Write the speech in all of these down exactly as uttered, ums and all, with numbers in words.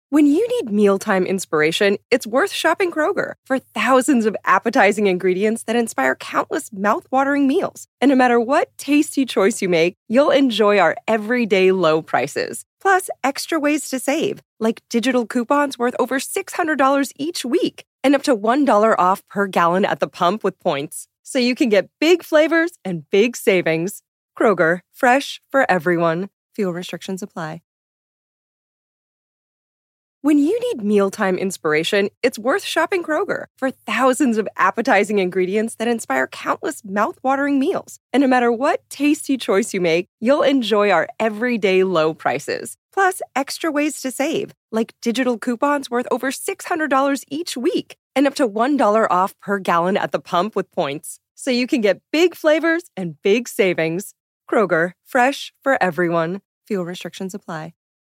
When you need mealtime inspiration, it's worth shopping Kroger for thousands of appetizing ingredients that inspire countless mouth-watering meals. And no matter what tasty choice you make, you'll enjoy our everyday low prices. Plus, extra ways to save, like digital coupons worth over six hundred dollars each week and up to one dollar off per gallon at the pump with points. So you can get big flavors and big savings. Kroger, fresh for everyone. Fuel restrictions apply. When you need mealtime inspiration, it's worth shopping Kroger for thousands of appetizing ingredients that inspire countless mouth-watering meals. And no matter what tasty choice you make, you'll enjoy our everyday low prices. Plus, extra ways to save, like digital coupons worth over six hundred dollars each week and up to one dollar off per gallon at the pump with points. So you can get big flavors and big savings. Kroger, fresh for everyone. Fuel restrictions apply.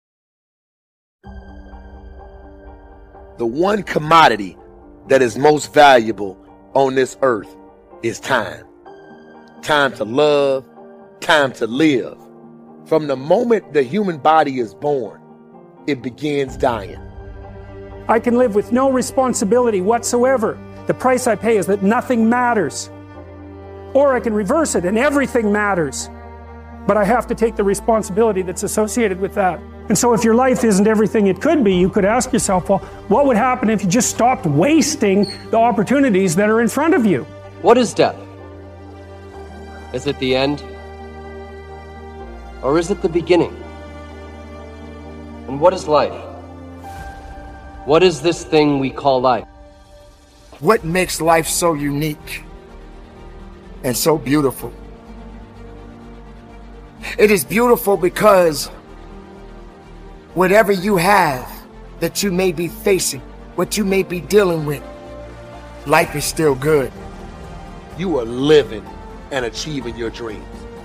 The one commodity that is most valuable on this earth is time. Time to love, time to live. From the moment the human body is born, it begins dying. I can live with no responsibility whatsoever. The price I pay is that nothing matters. Or I can reverse it and everything matters. But I have to take the responsibility that's associated with that. And so if your life isn't everything it could be, you could ask yourself, well, what would happen if you just stopped wasting the opportunities that are in front of you? What is death? Is it the end? Or is it the beginning? And what is life? What is this thing we call life? What makes life so unique and so beautiful? It is beautiful because whatever you have that you may be facing, what you may be dealing with, life is still good. You are living and achieving your dreams.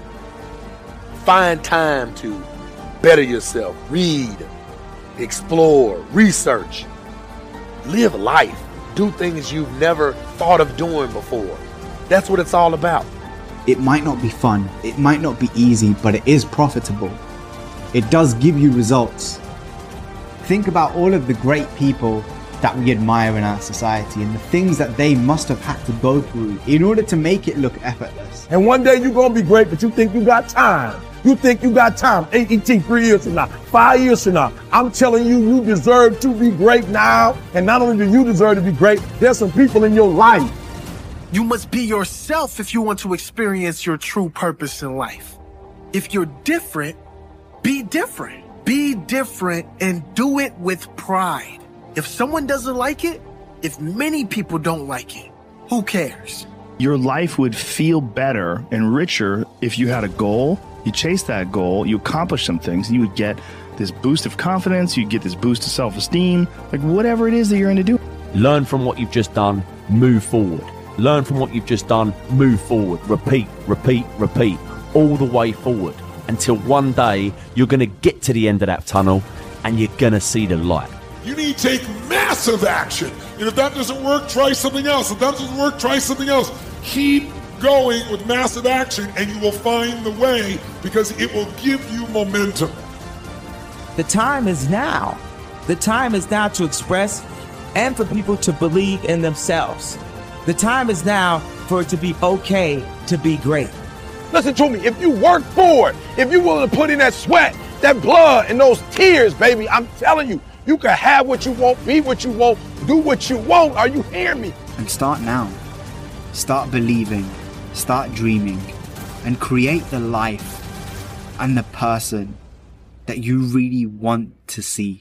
Find time to better yourself, read, explore, research, live life, do things you've never thought of doing before. That's what it's all about. It might not be fun, it might not be easy, but it is profitable. It does give you results. Think about all of the great people that we admire in our society and the things that they must have had to go through in order to make it look effortless. And one day you're going to be great, but you think you got time. You think you got time. eighteen, three years from now, five years from now. I'm telling you, you deserve to be great now. And not only do you deserve to be great, there's some people in your life. You must be yourself if you want to experience your true purpose in life. If you're different, be different. Be different and do it with pride. If someone doesn't like it, if many people don't like it, who cares? Your life would feel better and richer if you had a goal, you chase that goal, you accomplish some things, and you would get this boost of confidence, you get this boost of self-esteem, like whatever it is that you're going to do. Learn from what you've just done, move forward. Learn from what you've just done, move forward. Repeat, repeat, repeat, all the way forward. Until one day you're going to get to the end of that tunnel and you're going to see the light. You need to take massive action. And if that doesn't work, try something else. If that doesn't work, try something else. Keep going with massive action and you will find the way because it will give you momentum. The time is now. The time is now to express and for people to believe in themselves. The time is now for it to be okay to be great. Listen to me, if you work for it, if you're willing to put in that sweat, that blood, and those tears, baby, I'm telling you, you can have what you want, be what you want, do what you want. Are you hearing me? And start now. Start believing, start dreaming, and create the life and the person that you really want to see.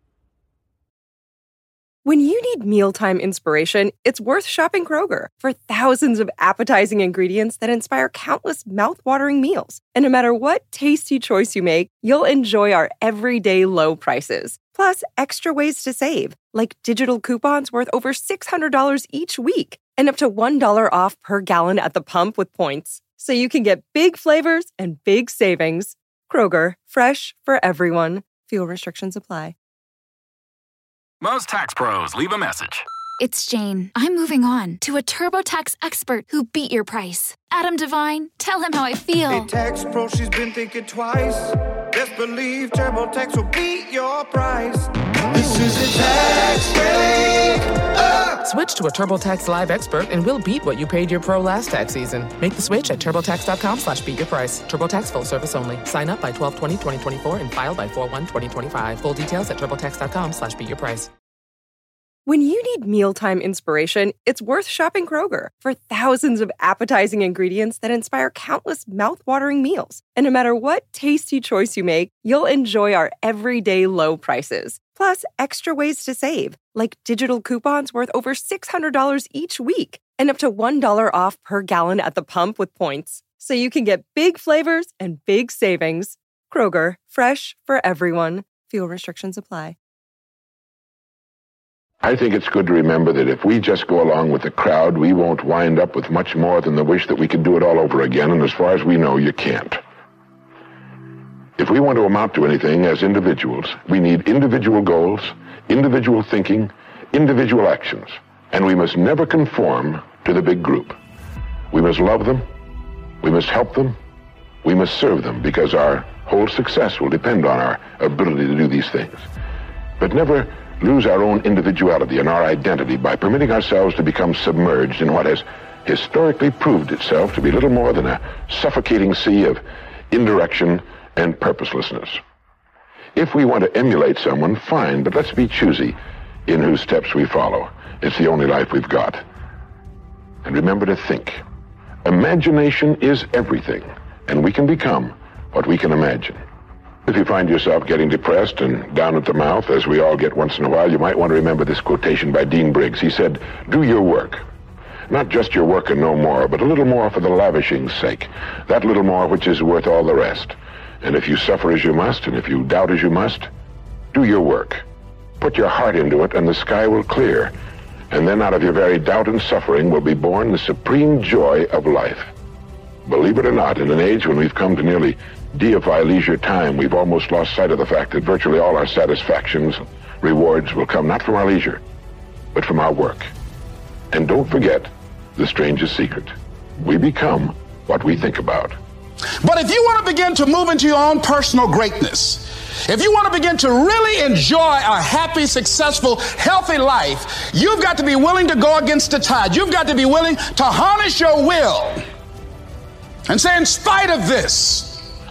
When you need mealtime inspiration, it's worth shopping Kroger for thousands of appetizing ingredients that inspire countless mouth-watering meals. And no matter what tasty choice you make, you'll enjoy our everyday low prices. Plus, extra ways to save, like digital coupons worth over six hundred dollars each week and up to one dollar off per gallon at the pump with points. So you can get big flavors and big savings. Kroger, fresh for everyone. Fuel restrictions apply. Most tax pros leave a message. It's Jane. I'm moving on to a TurboTax expert who beat your price. Adam Devine, tell him how I feel. Hey, tax pro, she's been thinking twice. Best believe TurboTax will beat your price. choosing tax break. Uh. Switch to a TurboTax Live expert and we'll beat what you paid your pro last tax season. Make the switch at TurboTax.com slash beat your price. TurboTax full service only. Sign up by twelve twenty twenty twenty-four and file by four one twenty twenty-five. Full details at TurboTax.com slash beat your price. When you need mealtime inspiration, it's worth shopping Kroger for thousands of appetizing ingredients that inspire countless mouth-watering meals. And no matter what tasty choice you make, you'll enjoy our everyday low prices. Plus, extra ways to save, like digital coupons worth over six hundred dollars each week and up to one dollar off per gallon at the pump with points. So you can get big flavors and big savings. Kroger, fresh for everyone. Fuel restrictions apply. I think it's good to remember that if we just go along with the crowd, we won't wind up with much more than the wish that we could do it all over again, and as far as we know, you can't. If we want to amount to anything as individuals, we need individual goals, individual thinking, individual actions, and we must never conform to the big group. We must love them, we must help them, we must serve them, because our whole success will depend on our ability to do these things. But never lose our own individuality and our identity by permitting ourselves to become submerged in what has historically proved itself to be little more than a suffocating sea of indirection and purposelessness. If we want to emulate someone, fine, but let's be choosy in whose steps we follow. It's the only life we've got. And remember to think. Imagination is everything, and we can become what we can imagine. If you find yourself getting depressed and down at the mouth, as we all get once in a while, you might want to remember this quotation by Dean Briggs. He said, "Do your work. Not just your work and no more, but a little more for the lavishing's sake. That little more which is worth all the rest. And if you suffer as you must, and if you doubt as you must, do your work. Put your heart into it, and the sky will clear. And then out of your very doubt and suffering will be born the supreme joy of life." Believe it or not, in an age when we've come to nearly deify leisure time, we've almost lost sight of the fact that virtually all our satisfactions, rewards will come not from our leisure, but from our work. And don't forget the strangest secret. We become what we think about. But if you want to begin to move into your own personal greatness, if you want to begin to really enjoy a happy, successful, healthy life, you've got to be willing to go against the tide. You've got to be willing to harness your will and say, in spite of this,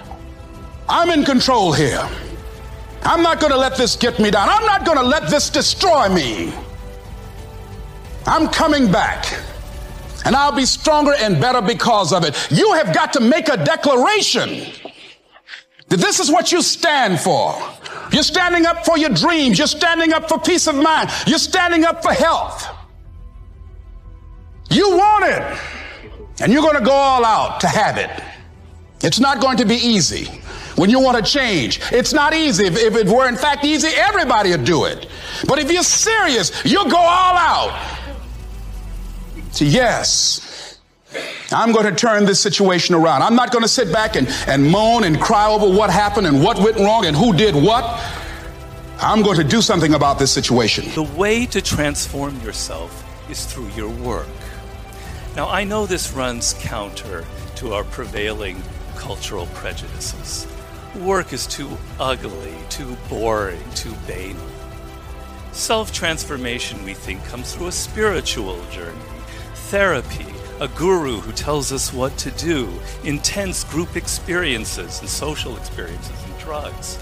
I'm in control here. I'm not going to let this get me down. I'm not going to let this destroy me. I'm coming back, and I'll be stronger and better because of it. You have got to make a declaration that this is what you stand for. You're standing up for your dreams. You're standing up for peace of mind. You're standing up for health. You want it, and you're going to go all out to have it. It's not going to be easy. When you want to change, it's not easy. If, if it were in fact easy, everybody would do it. But if you're serious, you'll go all out. So yes, I'm going to turn this situation around. I'm not going to sit back and, and moan and cry over what happened and what went wrong and who did what. I'm going to do something about this situation. The way to transform yourself is through your work. Now, I know this runs counter to our prevailing cultural prejudices. Work is too ugly, too boring, too banal. Self-transformation, we think, comes through a spiritual journey, therapy, a guru who tells us what to do, intense group experiences and social experiences and drugs.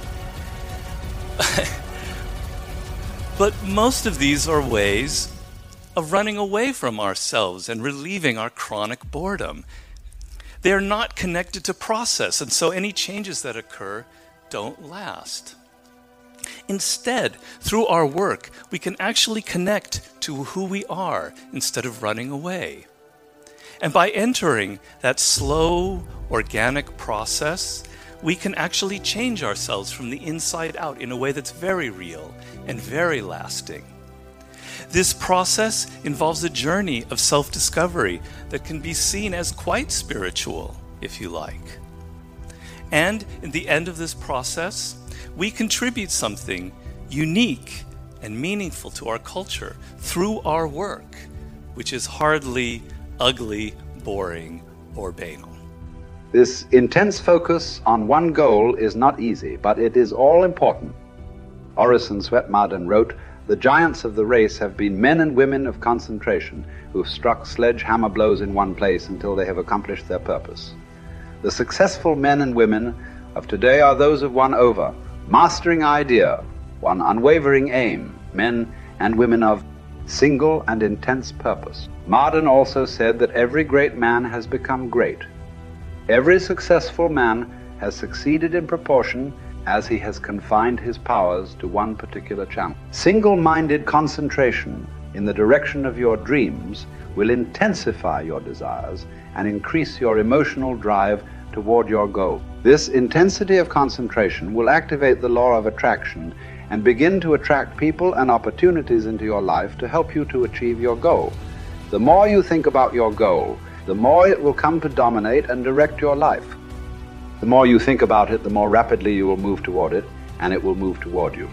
But most of these are ways of running away from ourselves and relieving our chronic boredom. They're not connected to process, and so any changes that occur don't last. Instead, through our work, we can actually connect to who we are instead of running away. And by entering that slow, organic process, we can actually change ourselves from the inside out in a way that's very real and very lasting. This process involves a journey of self-discovery that can be seen as quite spiritual, if you like. And in the end of this process, we contribute something unique and meaningful to our culture through our work, which is hardly ugly, boring, or banal. This intense focus on one goal is not easy, but it is all important. Orison Swett Marden wrote, "The giants of the race have been men and women of concentration who have struck sledgehammer blows in one place until they have accomplished their purpose. The successful men and women of today are those of one over, mastering idea, one unwavering aim, men and women of single and intense purpose." Marden also said that every great man has become great. Every successful man has succeeded in proportion as he has confined his powers to one particular channel. Single-minded concentration in the direction of your dreams will intensify your desires and increase your emotional drive toward your goal. This intensity of concentration will activate the law of attraction and begin to attract people and opportunities into your life to help you to achieve your goal. The more you think about your goal, the more it will come to dominate and direct your life. The more you think about it, the more rapidly you will move toward it, and it will move toward you.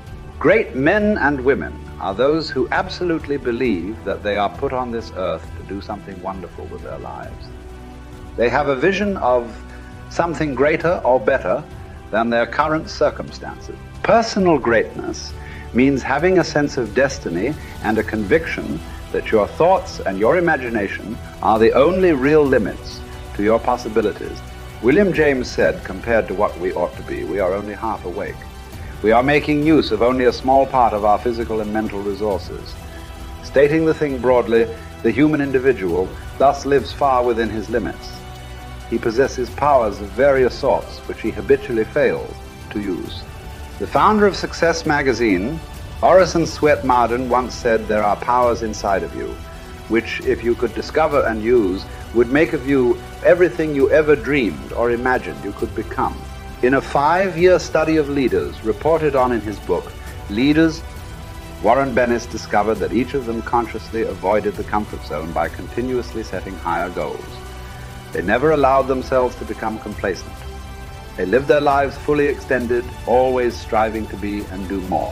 Great men and women are those who absolutely believe that they are put on this earth to do something wonderful with their lives. They have a vision of something greater or better than their current circumstances. Personal greatness means having a sense of destiny and a conviction that your thoughts and your imagination are the only real limits to your possibilities. William James said, compared to what we ought to be, we are only half awake. We are making use of only a small part of our physical and mental resources. Stating the thing broadly, the human individual thus lives far within his limits. He possesses powers of various sorts which he habitually fails to use. The founder of Success magazine, Orison Swett Marden, once said, "There are powers inside of you, which, if you could discover and use, would make of you everything you ever dreamed or imagined you could become." In a five-year study of leaders reported on in his book, Leaders, Warren Bennis discovered that each of them consciously avoided the comfort zone by continuously setting higher goals. They never allowed themselves to become complacent. They lived their lives fully extended, always striving to be and do more.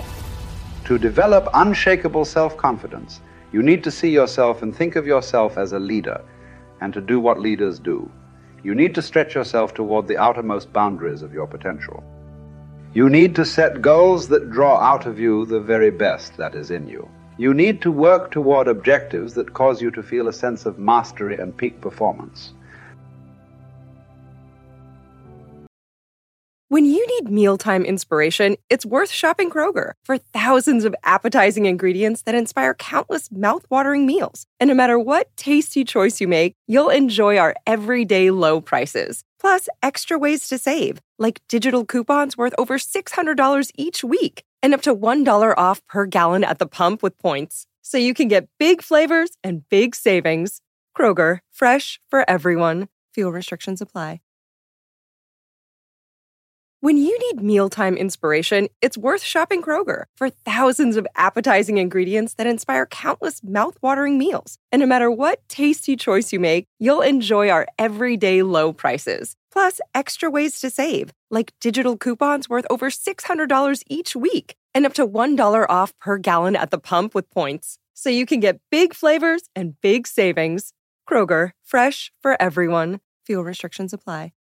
To develop unshakable self-confidence, you need to see yourself and think of yourself as a leader, and to do what leaders do. You need to stretch yourself toward the outermost boundaries of your potential. You need to set goals that draw out of you the very best that is in you. You need to work toward objectives that cause you to feel a sense of mastery and peak performance. When you need mealtime inspiration, it's worth shopping Kroger for thousands of appetizing ingredients that inspire countless mouth-watering meals. And no matter what tasty choice you make, you'll enjoy our everyday low prices. Plus, extra ways to save, like digital coupons worth over six hundred dollars each week and up to one dollar off per gallon at the pump with points. So you can get big flavors and big savings. Kroger, fresh for everyone. Fuel restrictions apply. When you need mealtime inspiration, it's worth shopping Kroger for thousands of appetizing ingredients that inspire countless mouth-watering meals. And no matter what tasty choice you make, you'll enjoy our everyday low prices. Plus, extra ways to save, like digital coupons worth over six hundred dollars each week and up to one dollar off per gallon at the pump with points. So you can get big flavors and big savings. Kroger, fresh for everyone. Fuel restrictions apply.